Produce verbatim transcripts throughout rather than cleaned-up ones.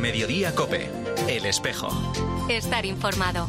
Mediodía COPE. El espejo. Estar informado.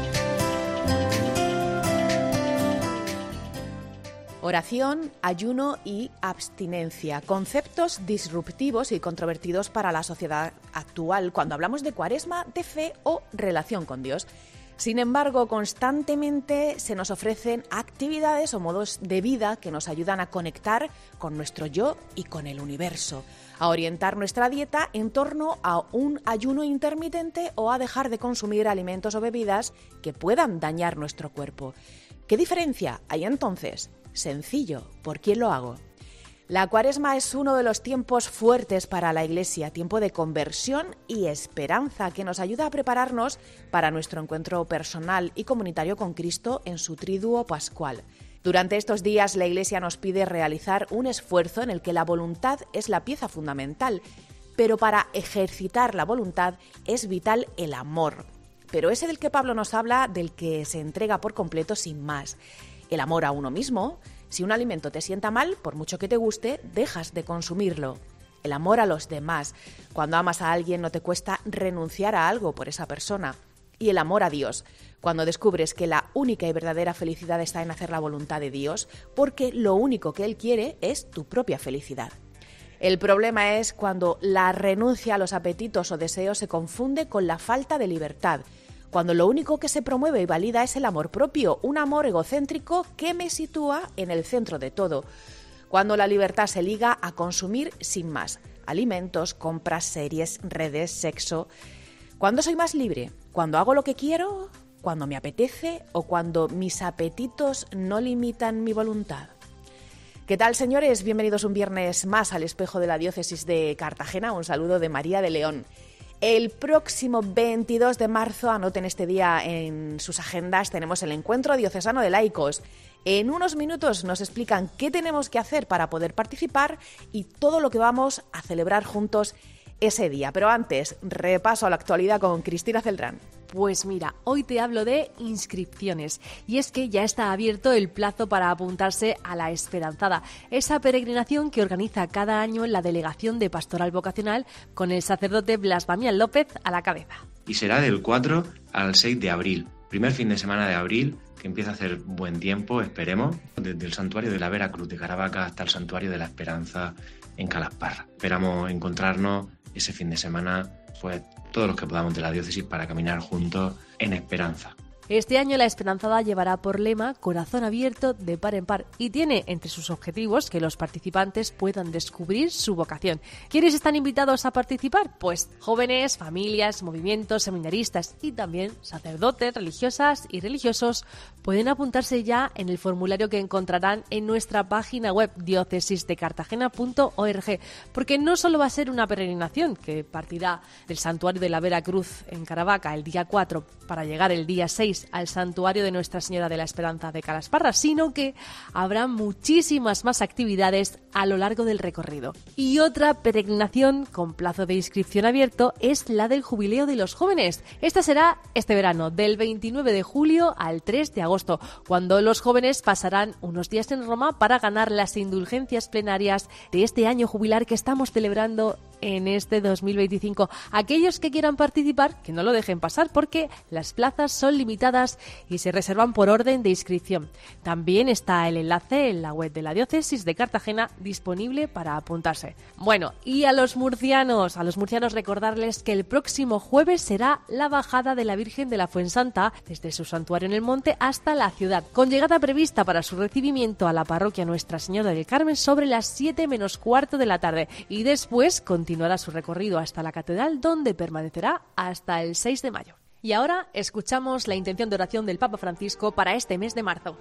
Oración, ayuno y abstinencia, conceptos disruptivos y controvertidos para la sociedad actual cuando hablamos de cuaresma, de fe o relación con Dios. Sin embargo, constantemente se nos ofrecen actividades o modos de vida que nos ayudan a conectar con nuestro yo y con el universo, a orientar nuestra dieta en torno a un ayuno intermitente o a dejar de consumir alimentos o bebidas que puedan dañar nuestro cuerpo. ¿Qué diferencia hay entonces? Sencillo, ¿por quién lo hago? La cuaresma es uno de los tiempos fuertes para la Iglesia, tiempo de conversión y esperanza que nos ayuda a prepararnos para nuestro encuentro personal y comunitario con Cristo en su triduo pascual. Durante estos días la Iglesia nos pide realizar un esfuerzo en el que la voluntad es la pieza fundamental, pero para ejercitar la voluntad es vital el amor. Pero ese del que Pablo nos habla, del que se entrega por completo sin más. El amor a uno mismo. Si un alimento te sienta mal, por mucho que te guste, dejas de consumirlo. El amor a los demás. Cuando amas a alguien no te cuesta renunciar a algo por esa persona. Y el amor a Dios. Cuando descubres que la única y verdadera felicidad está en hacer la voluntad de Dios, porque lo único que Él quiere es tu propia felicidad. El problema es cuando la renuncia a los apetitos o deseos se confunde con la falta de libertad. Cuando lo único que se promueve y valida es el amor propio, un amor egocéntrico que me sitúa en el centro de todo. Cuando la libertad se liga a consumir sin más, alimentos, compras, series, redes, sexo. ¿Cuándo soy más libre? ¿Cuando hago lo que quiero? ¿Cuando me apetece? ¿O cuando mis apetitos no limitan mi voluntad? ¿Qué tal, señores? Bienvenidos un viernes más al Espejo de la Diócesis de Cartagena. Un saludo de María de León. El próximo veintidós de marzo, anoten este día en sus agendas, tenemos el Encuentro Diocesano de Laicos. En unos minutos nos explican qué tenemos que hacer para poder participar y todo lo que vamos a celebrar juntos ese día. Pero antes, repaso a la actualidad con Cristina Celdrán. Pues mira, hoy te hablo de inscripciones y es que ya está abierto el plazo para apuntarse a la Esperanzada, esa peregrinación que organiza cada año la Delegación de Pastoral Vocacional con el sacerdote Blas Damián López a la cabeza. Y será del cuatro al seis de abril, primer fin de semana de abril, que empieza a hacer buen tiempo, esperemos, desde el santuario de la Veracruz de Caravaca hasta el santuario de la Esperanza en Calasparra. Esperamos encontrarnos ese fin de semana, pues todos los que podamos de la diócesis para caminar juntos en esperanza. Este año la Esperanzada llevará por lema Corazón abierto de par en par y tiene entre sus objetivos que los participantes puedan descubrir su vocación. ¿Quiénes están invitados a participar? Pues jóvenes, familias, movimientos, seminaristas y también sacerdotes, religiosas y religiosos pueden apuntarse ya en el formulario que encontrarán en nuestra página web diócesis de cartagena punto org, porque no solo va a ser una peregrinación que partirá del santuario de la Veracruz en Caravaca el día cuatro para llegar el día seis al santuario de Nuestra Señora de la Esperanza de Calasparra, sino que habrá muchísimas más actividades a lo largo del recorrido. Y otra peregrinación con plazo de inscripción abierto es la del Jubileo de los Jóvenes. Esta será este verano, del veintinueve de julio al tres de agosto, cuando los jóvenes pasarán unos días en Roma para ganar las indulgencias plenarias de este año jubilar que estamos celebrando en este dos mil veinticinco. Aquellos que quieran participar, que no lo dejen pasar porque las plazas son limitadas y se reservan por orden de inscripción. También está el enlace en la web de la Diócesis de Cartagena disponible para apuntarse. Bueno, y a los murcianos, a los murcianos recordarles que el próximo jueves será la bajada de la Virgen de la Fuensanta desde su santuario en el monte hasta la ciudad, con llegada prevista para su recibimiento a la parroquia Nuestra Señora del Carmen sobre las siete menos cuarto de la tarde y después continuará su recorrido hasta la catedral, donde permanecerá hasta el seis de mayo. Y ahora escuchamos la intención de oración del Papa Francisco para este mes de marzo.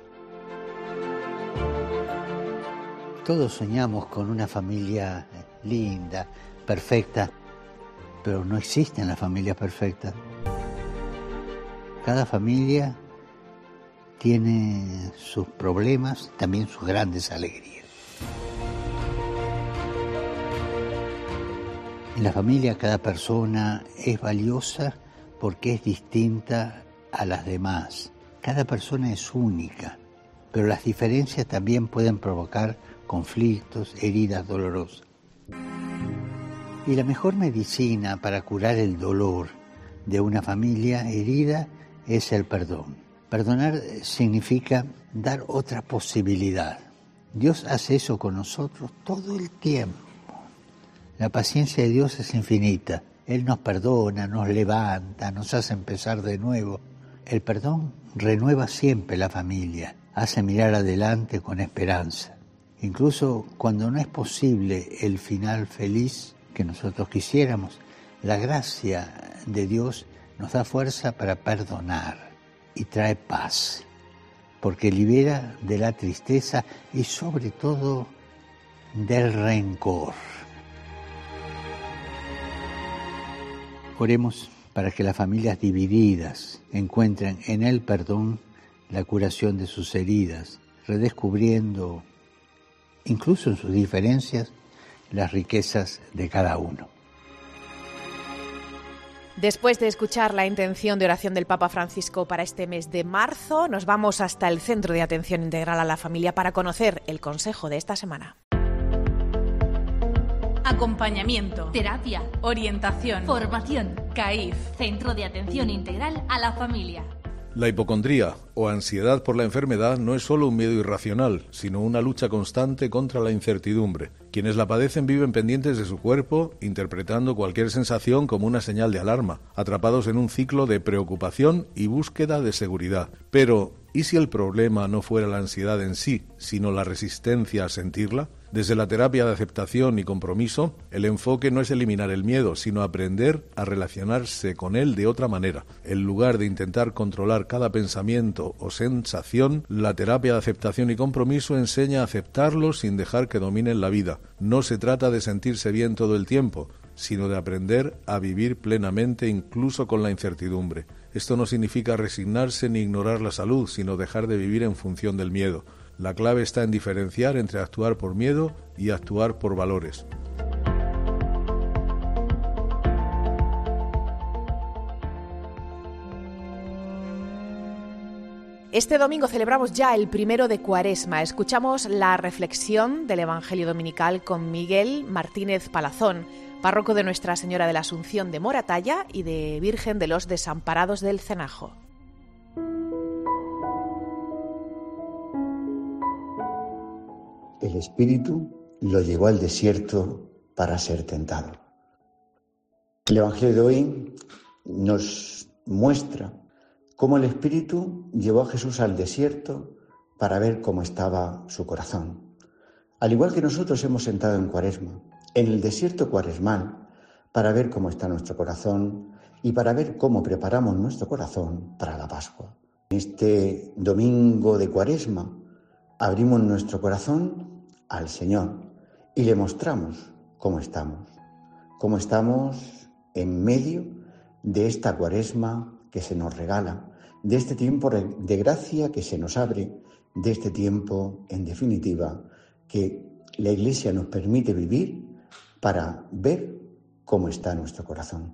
Todos soñamos con una familia linda, perfecta, pero no existen las familias perfectas. Cada familia tiene sus problemas, también sus grandes alegrías. En la familia cada persona es valiosa porque es distinta a las demás. Cada persona es única, pero las diferencias también pueden provocar conflictos, heridas dolorosas. Y la mejor medicina para curar el dolor de una familia herida es el perdón. Perdonar significa dar otra posibilidad. Dios hace eso con nosotros todo el tiempo. La paciencia de Dios es infinita. Él nos perdona, nos levanta, nos hace empezar de nuevo. El perdón renueva siempre la familia, hace mirar adelante con esperanza. Incluso cuando no es posible el final feliz que nosotros quisiéramos, la gracia de Dios nos da fuerza para perdonar y trae paz, porque libera de la tristeza y sobre todo del rencor. Oremos para que las familias divididas encuentren en el perdón la curación de sus heridas, redescubriendo, incluso en sus diferencias, las riquezas de cada uno. Después de escuchar la intención de oración del Papa Francisco para este mes de marzo, nos vamos hasta el Centro de Atención Integral a la Familia para conocer el consejo de esta semana. Acompañamiento, terapia, orientación, formación, C A I F, Centro de Atención Integral a la Familia. La hipocondría o ansiedad por la enfermedad no es solo un miedo irracional, sino una lucha constante contra la incertidumbre. Quienes la padecen viven pendientes de su cuerpo, interpretando cualquier sensación como una señal de alarma, atrapados en un ciclo de preocupación y búsqueda de seguridad. Pero, ¿y si el problema no fuera la ansiedad en sí, sino la resistencia a sentirla? Desde la terapia de aceptación y compromiso, el enfoque no es eliminar el miedo, sino aprender a relacionarse con él de otra manera. En lugar de intentar controlar cada pensamiento o sensación, la terapia de aceptación y compromiso enseña a aceptarlo sin dejar que dominen la vida. No se trata de sentirse bien todo el tiempo, sino de aprender a vivir plenamente incluso con la incertidumbre. Esto no significa resignarse ni ignorar la salud, sino dejar de vivir en función del miedo. La clave está en diferenciar entre actuar por miedo y actuar por valores. Este domingo celebramos ya el primero de Cuaresma. Escuchamos la reflexión del Evangelio Dominical con Miguel Martínez Palazón, párroco de Nuestra Señora de la Asunción de Moratalla y de Virgen de los Desamparados del Cenajo. El Espíritu lo llevó al desierto para ser tentado. El Evangelio de hoy nos muestra cómo el Espíritu llevó a Jesús al desierto para ver cómo estaba su corazón. Al igual que nosotros hemos entrado en Cuaresma, en el desierto cuaresmal, para ver cómo está nuestro corazón y para ver cómo preparamos nuestro corazón para la Pascua. En este domingo de Cuaresma, abrimos nuestro corazón al Señor y le mostramos cómo estamos, cómo estamos en medio de esta Cuaresma que se nos regala, de este tiempo de gracia que se nos abre, de este tiempo, en definitiva, que la Iglesia nos permite vivir para ver cómo está nuestro corazón.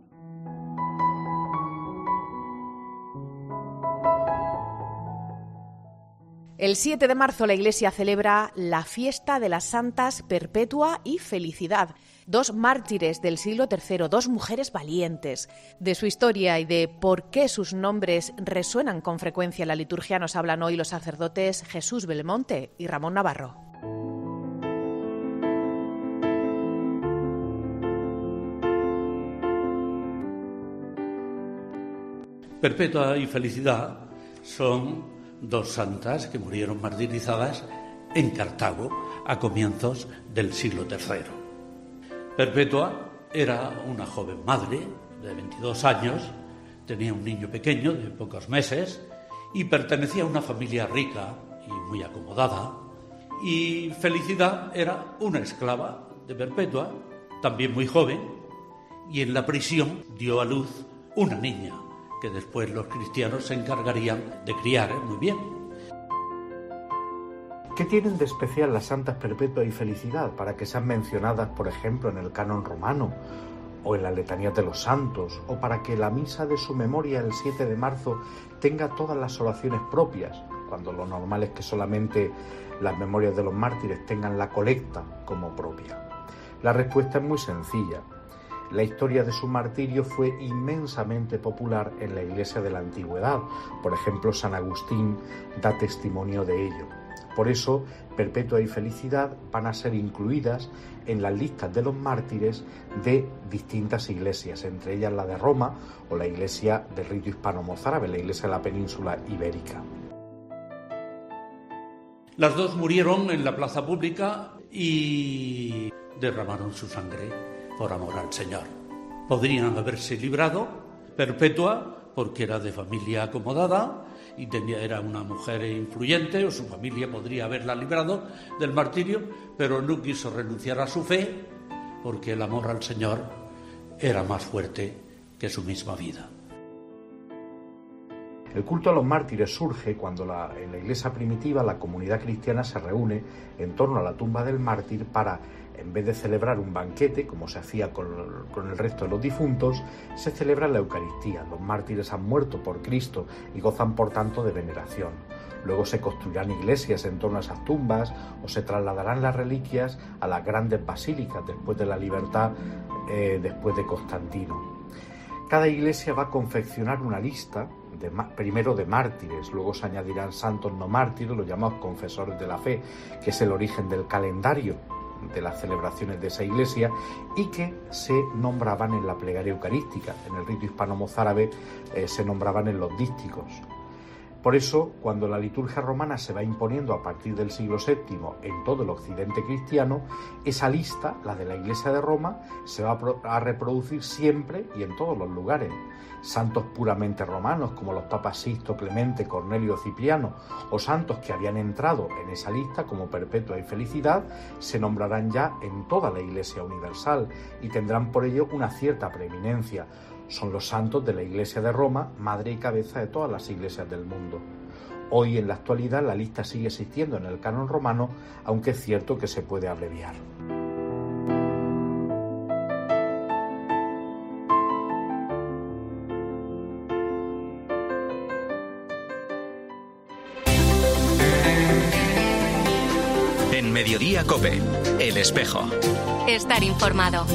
El siete de marzo la Iglesia celebra la fiesta de las santas Perpetua y Felicidad, dos mártires del siglo tercero, dos mujeres valientes. De su historia y de por qué sus nombres resuenan con frecuencia en la liturgia nos hablan hoy los sacerdotes Jesús Belmonte y Ramón Navarro. Perpetua y Felicidad son dos santas que murieron martirizadas en Cartago a comienzos del siglo tercero. Perpetua era una joven madre de veintidós años, tenía un niño pequeño de pocos meses y pertenecía a una familia rica y muy acomodada. Y Felicidad era una esclava de Perpetua, también muy joven, y en la prisión dio a luz una niña que después los cristianos se encargarían de criar muy bien. ¿Qué tienen de especial las santas Perpetua y Felicidad para que sean mencionadas, por ejemplo, en el canon romano o en la letanía de los santos, o para que la misa de su memoria el siete de marzo tenga todas las oraciones propias, cuando lo normal es que solamente las memorias de los mártires tengan la colecta como propia? La respuesta es muy sencilla. La historia de su martirio fue inmensamente popular en la Iglesia de la Antigüedad. Por ejemplo, San Agustín da testimonio de ello. Por eso, Perpetua y Felicidad van a ser incluidas en las listas de los mártires de distintas iglesias, entre ellas la de Roma o la iglesia del rito hispano-mozárabe, la iglesia de la península ibérica. Las dos murieron en la plaza pública y derramaron su sangre por amor al Señor. Podrían haberse librado. Perpetua, porque era de familia acomodada y tenía, era una mujer influyente, o su familia podría haberla librado del martirio, pero no quiso renunciar a su fe porque el amor al Señor era más fuerte que su misma vida. El culto a los mártires surge cuando la, en la iglesia primitiva la comunidad cristiana se reúne en torno a la tumba del mártir para, en vez de celebrar un banquete, como se hacía con, con el resto de los difuntos, se celebra la Eucaristía. Los mártires han muerto por Cristo y gozan por tanto de veneración. Luego se construirán iglesias en torno a esas tumbas o se trasladarán las reliquias a las grandes basílicas después de la libertad, eh, después de Constantino. Cada iglesia va a confeccionar una lista, de, primero de mártires, luego se añadirán santos no mártires, los llamados confesores de la fe, que es el origen del calendario de las celebraciones de esa iglesia y que se nombraban en la plegaria eucarística. En el rito hispano-mozárabe eh, se nombraban en los dísticos. Por eso, cuando la liturgia romana se va imponiendo a partir del siglo séptimo en todo el occidente cristiano, esa lista, la de la Iglesia de Roma, se va a reproducir siempre y en todos los lugares. Santos puramente romanos, como los papas Sixto, Clemente, Cornelio, Cipriano, o santos que habían entrado en esa lista, como Perpetua y Felicidad, se nombrarán ya en toda la Iglesia universal y tendrán por ello una cierta preeminencia. Son los santos de la Iglesia de Roma, madre y cabeza de todas las iglesias del mundo. Hoy, en la actualidad, la lista sigue existiendo en el canon romano, aunque es cierto que se puede abreviar. En Mediodía COPE, El Espejo. Estar informado.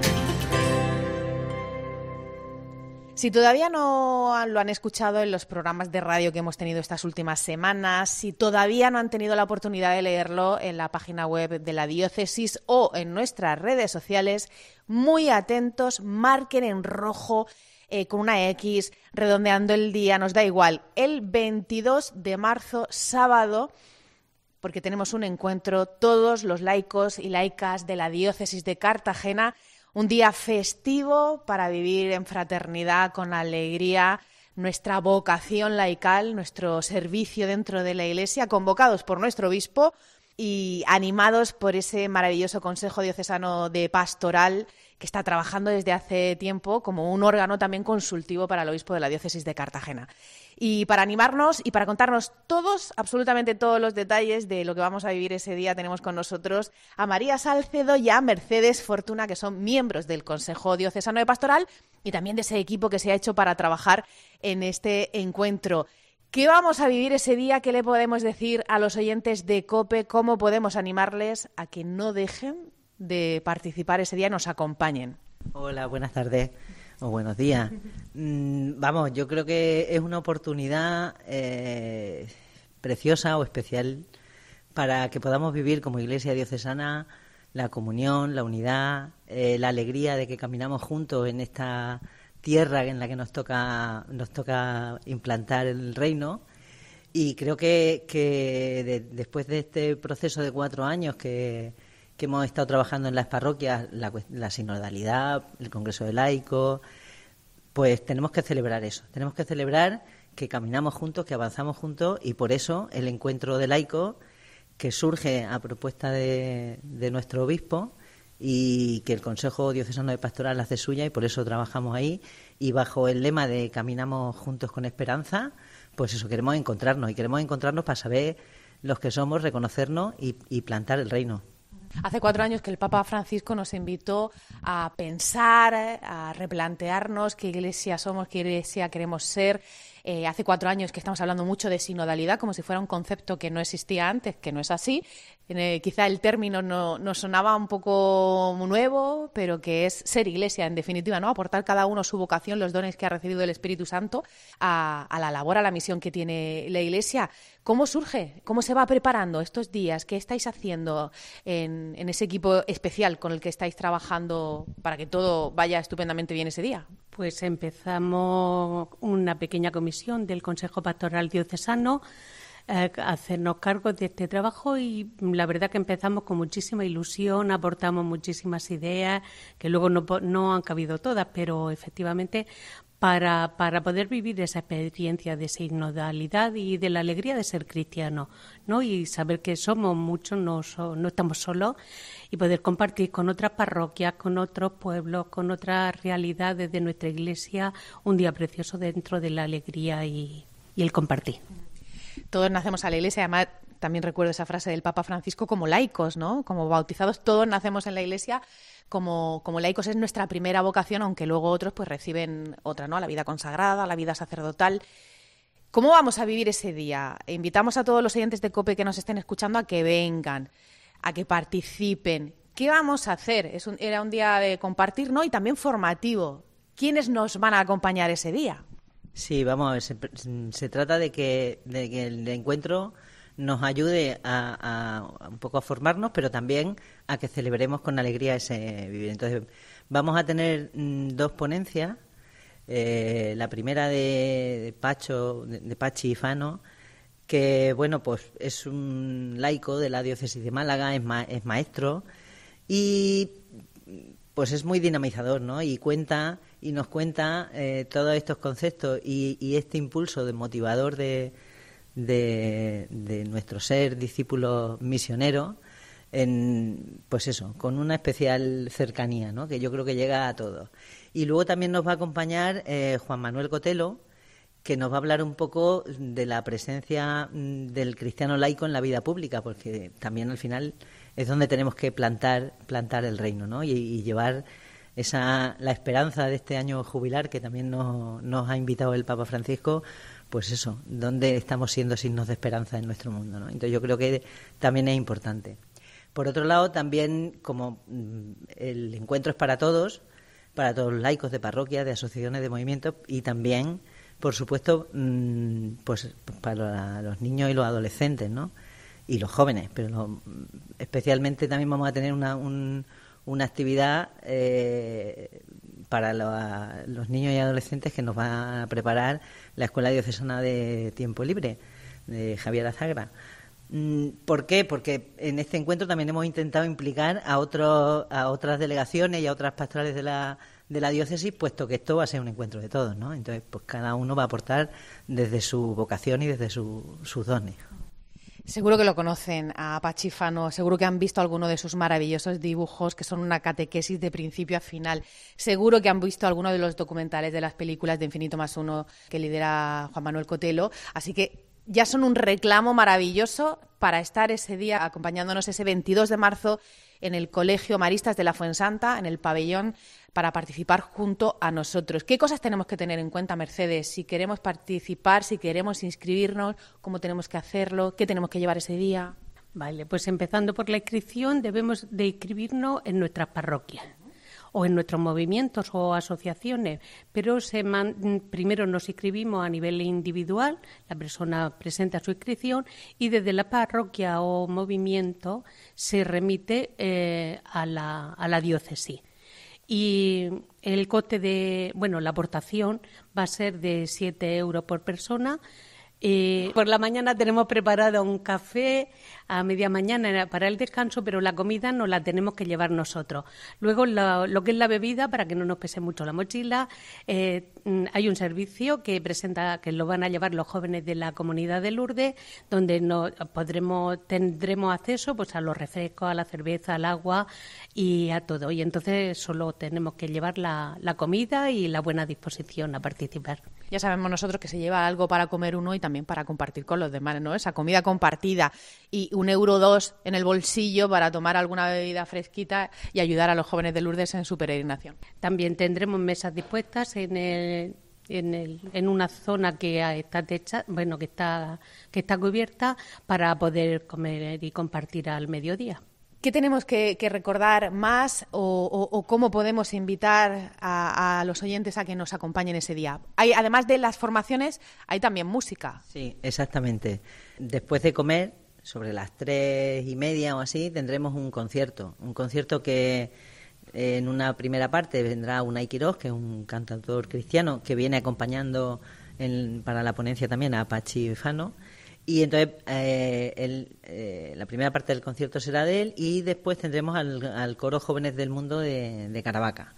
Si todavía no lo han escuchado en los programas de radio que hemos tenido estas últimas semanas, si todavía no han tenido la oportunidad de leerlo en la página web de la diócesis o en nuestras redes sociales, muy atentos, marquen en rojo eh, con una X, redondeando el día, nos da igual, el veintidós de marzo, sábado, porque tenemos un encuentro, todos los laicos y laicas de la diócesis de Cartagena, un día festivo para vivir en fraternidad, con alegría, nuestra vocación laical, nuestro servicio dentro de la Iglesia, convocados por nuestro obispo y animados por ese maravilloso Consejo Diocesano de Pastoral que está trabajando desde hace tiempo como un órgano también consultivo para el obispo de la diócesis de Cartagena. Y para animarnos y para contarnos todos, absolutamente todos los detalles de lo que vamos a vivir ese día, tenemos con nosotros a María Salcedo y a Mercedes Fortuna, que son miembros del Consejo Diocesano de Pastoral y también de ese equipo que se ha hecho para trabajar en este encuentro. ¿Qué vamos a vivir ese día? ¿Qué le podemos decir a los oyentes de COPE? ¿Cómo podemos animarles a que no dejen de participar ese día y nos acompañen? Hola, buenas tardes o buenos días. Mm, vamos, yo creo que es una oportunidad eh, preciosa o especial para que podamos vivir como Iglesia diocesana la comunión, la unidad, eh, la alegría de que caminamos juntos en esta tierra en la que nos toca nos toca implantar el reino. Y creo que, que de, después de este proceso de cuatro años que, que hemos estado trabajando en las parroquias, la, la sinodalidad, el Congreso de Laicos, pues tenemos que celebrar eso. Tenemos que celebrar que caminamos juntos, que avanzamos juntos, y por eso el encuentro de laicos, que surge a propuesta de, de nuestro obispo, y que el Consejo Diocesano de Pastoral hace suya, y por eso trabajamos ahí, y bajo el lema de Caminamos juntos con esperanza, pues eso, queremos encontrarnos, y queremos encontrarnos para saber los que somos, reconocernos y, y plantar el reino. Hace cuatro años que el Papa Francisco nos invitó a pensar, a replantearnos qué iglesia somos, qué iglesia queremos ser. Eh, hace cuatro años que estamos hablando mucho de sinodalidad como si fuera un concepto que no existía antes, que no es así. Eh, quizá el término no, nos sonaba un poco nuevo, pero que es ser iglesia, en definitiva, ¿no? Aportar cada uno su vocación, los dones que ha recibido el Espíritu Santo a, a la labor, a la misión que tiene la iglesia. ¿Cómo surge? ¿Cómo se va preparando estos días? ¿Qué estáis haciendo en, en ese equipo especial con el que estáis trabajando para que todo vaya estupendamente bien ese día? Pues empezamos una pequeña comisión del Consejo Pastoral Diocesano eh, a hacernos cargo de este trabajo y la verdad que empezamos con muchísima ilusión, aportamos muchísimas ideas que luego no, no han cabido todas, pero efectivamente para, para poder vivir esa experiencia de sinodalidad y de la alegría de ser cristiano, ¿no? Y saber que somos muchos, no, so, no estamos solos, y poder compartir con otras parroquias, con otros pueblos, con otras realidades de nuestra iglesia, un día precioso dentro de la alegría y, y el compartir. Todos nacemos a la iglesia, además también recuerdo esa frase del Papa Francisco, como laicos, ¿no? Como bautizados, todos nacemos en la iglesia como, como laicos, es nuestra primera vocación, aunque luego otros pues reciben otra, ¿no? La vida consagrada, la vida sacerdotal. ¿Cómo vamos a vivir ese día? Invitamos a todos los oyentes de COPE que nos estén escuchando a que vengan, a que participen. ¿Qué vamos a hacer? Es un, era un día de compartir, ¿no? Y también formativo. ¿Quiénes nos van a acompañar ese día? Sí, vamos a ver, se, se trata de que, de que el encuentro nos ayude a, a un poco a formarnos, pero también a que celebremos con alegría ese vivir. Entonces, vamos a tener mm, dos ponencias. Eh, la primera de, de Pacho, de, de Pachi Fano, que bueno, pues es un laico de la diócesis de Málaga, es, ma, es maestro y pues es muy dinamizador, ¿no? Y cuenta y nos cuenta eh, todos estos conceptos y, y este impulso de motivador de, de, de nuestro ser discípulos misioneros, en, pues eso, con una especial cercanía, ¿no? Que yo creo que llega a todos. Y luego también nos va a acompañar eh, Juan Manuel Cotelo, que nos va a hablar un poco de la presencia del cristiano laico en la vida pública, porque también al final es donde tenemos que plantar plantar el reino, ¿no? Y, y llevar esa la esperanza de este año jubilar que también nos, nos ha invitado el Papa Francisco, pues eso, donde estamos siendo signos de esperanza en nuestro mundo, ¿no? Entonces yo creo que también es importante. Por otro lado, también como el encuentro es para todos, para todos los laicos de parroquias, de asociaciones, de movimientos y también, por supuesto, pues para los niños y los adolescentes, ¿no? Y los jóvenes, pero lo, especialmente también vamos a tener una, un, una actividad eh, para lo, los niños y adolescentes que nos va a preparar la Escuela Diocesana de Tiempo Libre de Javier Azagra. ¿Por qué? Porque en este encuentro también hemos intentado implicar a otros, a otras delegaciones y a otras pastorales de la, de la diócesis, puesto que esto va a ser un encuentro de todos, ¿no? Entonces, pues cada uno va a aportar desde su vocación y desde su, sus dones. Seguro que lo conocen a Pachi Fano, seguro que han visto alguno de sus maravillosos dibujos que son una catequesis de principio a final. Seguro que han visto alguno de los documentales de las películas de Infinito más uno que lidera Juan Manuel Cotelo. Así que ya son un reclamo maravilloso para estar ese día acompañándonos ese veintidós de marzo en el Colegio Maristas de la Fuensanta, en el pabellón, para participar junto a nosotros. ¿Qué cosas tenemos que tener en cuenta, Mercedes? Si queremos participar, si queremos inscribirnos, ¿cómo tenemos que hacerlo? ¿Qué tenemos que llevar ese día? Vale, pues empezando por la inscripción, debemos de inscribirnos en nuestras parroquias o en nuestros movimientos o asociaciones, pero se man, primero nos inscribimos a nivel individual, la persona presenta su inscripción y desde la parroquia o movimiento se remite eh, a, la, a la diócesis. Y el coste de, bueno, la aportación va a ser de siete euros por persona. Eh, por la mañana tenemos preparado un café a media mañana para el descanso, pero la comida nos la tenemos que llevar nosotros. Luego lo, lo que es la bebida, para que no nos pese mucho la mochila, eh, hay un servicio que presenta, que lo van a llevar los jóvenes de la comunidad de Lourdes, donde no podremos tendremos acceso pues a los refrescos, a la cerveza, al agua y a todo. Y entonces solo tenemos que llevar la, la comida y la buena disposición a participar. Ya sabemos nosotros que se lleva algo para comer uno y también para compartir con los demás, ¿no? Esa comida compartida y un euro dos en el bolsillo para tomar alguna bebida fresquita y ayudar a los jóvenes de Lourdes en su peregrinación. También tendremos mesas dispuestas en el en, el, en una zona que está techa, bueno, que está, que está cubierta para poder comer y compartir al mediodía. ¿Qué tenemos que, que recordar más o, o, o cómo podemos invitar a, a los oyentes a que nos acompañen ese día? Hay, además de las formaciones, hay también música. Sí, exactamente. Después de comer, sobre las tres y media o así, tendremos un concierto. Un concierto que eh, en una primera parte vendrá Unai Quirós, que es un cantautor cristiano que viene acompañando en, para la ponencia también a Pachi Fano. Y entonces eh, el, eh, la primera parte del concierto será de él y después tendremos al, al coro Jóvenes del Mundo de, de Caravaca.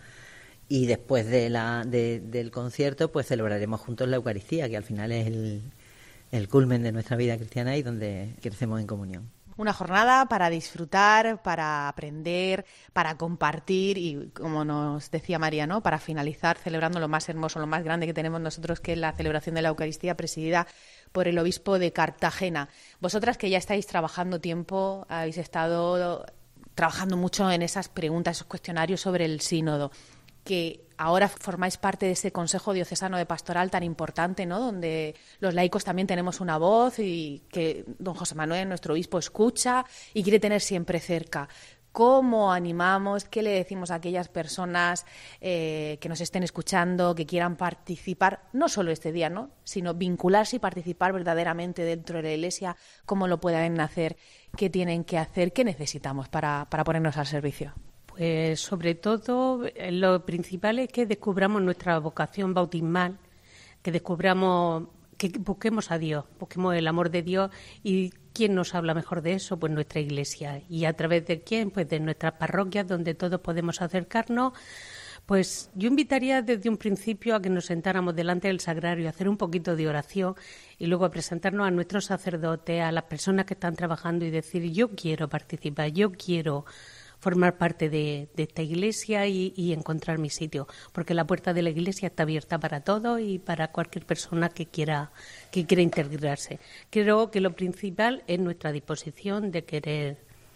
Y después de la, de, del concierto pues celebraremos juntos la Eucaristía, que al final es el, el culmen de nuestra vida cristiana y donde crecemos en comunión. Una jornada para disfrutar, para aprender, para compartir y, como nos decía María, ¿no?, para finalizar celebrando lo más hermoso, lo más grande que tenemos nosotros, que es la celebración de la Eucaristía presidida por el obispo de Cartagena. Vosotras, que ya estáis trabajando tiempo, habéis estado trabajando mucho en esas preguntas, esos cuestionarios sobre el sínodo, que ahora formáis parte de ese Consejo Diocesano de Pastoral tan importante, ¿no?, donde los laicos también tenemos una voz y que don José Manuel, nuestro obispo, escucha y quiere tener siempre cerca. ¿Cómo animamos? ¿Qué le decimos a aquellas personas eh, que nos estén escuchando, que quieran participar, no solo este día, ¿no?, sino vincularse y participar verdaderamente dentro de la Iglesia? ¿Cómo lo pueden hacer? ¿Qué tienen que hacer? ¿Qué necesitamos para, para ponernos al servicio? Pues sobre todo lo principal es que descubramos nuestra vocación bautismal, que descubramos, que busquemos a Dios, busquemos el amor de Dios. ¿Y quién nos habla mejor de eso? Pues nuestra Iglesia. ¿Y a través de quién? Pues de nuestras parroquias, donde todos podemos acercarnos. Pues yo invitaría desde un principio a que nos sentáramos delante del sagrario, a hacer un poquito de oración y luego a presentarnos a nuestros sacerdotes, a las personas que están trabajando y decir: yo quiero participar, yo quiero formar parte de, de esta Iglesia y, y encontrar mi sitio, porque la puerta de la Iglesia está abierta para todos y para cualquier persona que quiera que quiera integrarse. Creo que lo principal es nuestra disposición de querer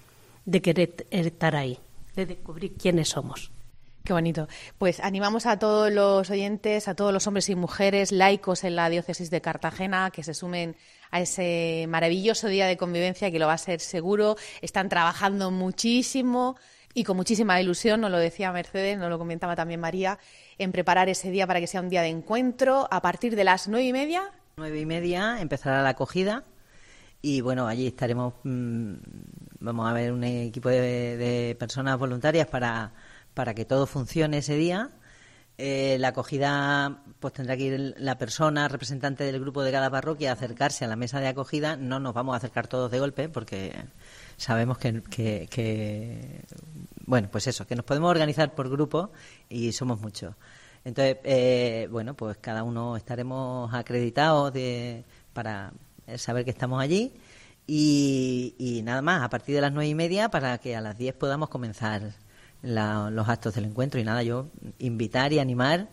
de querer estar ahí, de descubrir quiénes somos. Qué bonito. Pues animamos a todos los oyentes, a todos los hombres y mujeres laicos en la diócesis de Cartagena que se sumen a ese maravilloso día de convivencia, que lo va a ser seguro. Están trabajando muchísimo y con muchísima ilusión, nos lo decía Mercedes, nos lo comentaba también María, en preparar ese día para que sea un día de encuentro a partir de las nueve y media. Nueve y media empezará la acogida y bueno, allí estaremos, mmm, vamos a ver un equipo de, de personas voluntarias para... para que todo funcione ese día. Eh, la acogida, pues tendrá que ir la persona representante del grupo de cada parroquia a acercarse a la mesa de acogida. No nos vamos a acercar todos de golpe porque sabemos que, que, que bueno, pues eso, que nos podemos organizar por grupo y somos muchos. Entonces, eh, bueno, pues cada uno estaremos acreditados de, para saber que estamos allí y, y nada más, a partir de las nueve y media para que a las diez podamos comenzar La, los actos del encuentro. Y nada, yo invitar y animar,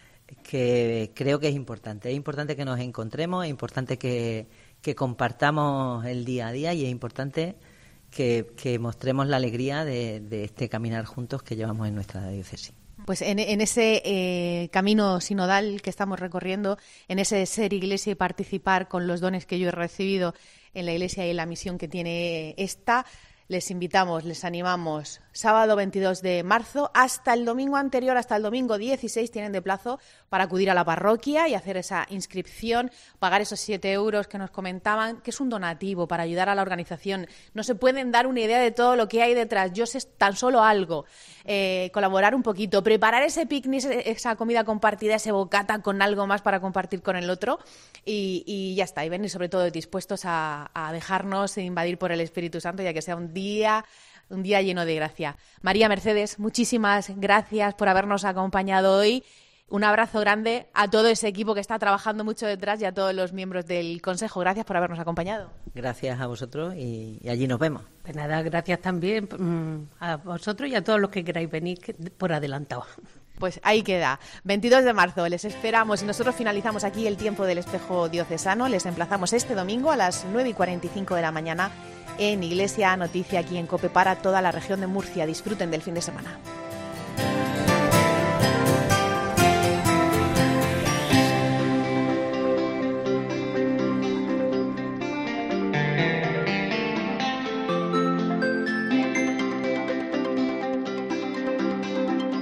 que creo que es importante. Es importante que nos encontremos, es importante que, que compartamos el día a día y es importante que, que mostremos la alegría de, de este caminar juntos que llevamos en nuestra diócesis. Pues en, en ese eh, camino sinodal que estamos recorriendo, en ese ser Iglesia y participar con los dones que yo he recibido en la Iglesia y en la misión que tiene esta, les invitamos, les animamos, sábado veintidós de marzo hasta el domingo anterior, hasta el domingo dieciséis, tienen de plazo para acudir a la parroquia y hacer esa inscripción, pagar esos siete euros que nos comentaban, que es un donativo para ayudar a la organización. No se pueden dar una idea de todo lo que hay detrás, yo sé tan solo algo, eh, colaborar un poquito, preparar ese picnic, esa comida compartida, ese bocata con algo más para compartir con el otro y, y ya está, y venir sobre todo dispuestos a, a dejarnos invadir por el Espíritu Santo, ya que sea un día, un día lleno de gracia. María, Mercedes, muchísimas gracias por habernos acompañado hoy. Un abrazo grande a todo ese equipo que está trabajando mucho detrás y a todos los miembros del Consejo. Gracias por habernos acompañado. Gracias a vosotros y, y allí nos vemos. Pues nada, gracias también mmm, a vosotros y a todos los que queráis venir por adelantado. Pues ahí queda, veintidós de marzo, les esperamos y nosotros finalizamos aquí el tiempo del espejo diocesano. Les emplazamos este domingo a las nueve y cuarenta y cinco de la mañana en Iglesia Noticia, aquí en COPE, para toda la región de Murcia. Disfruten del fin de semana.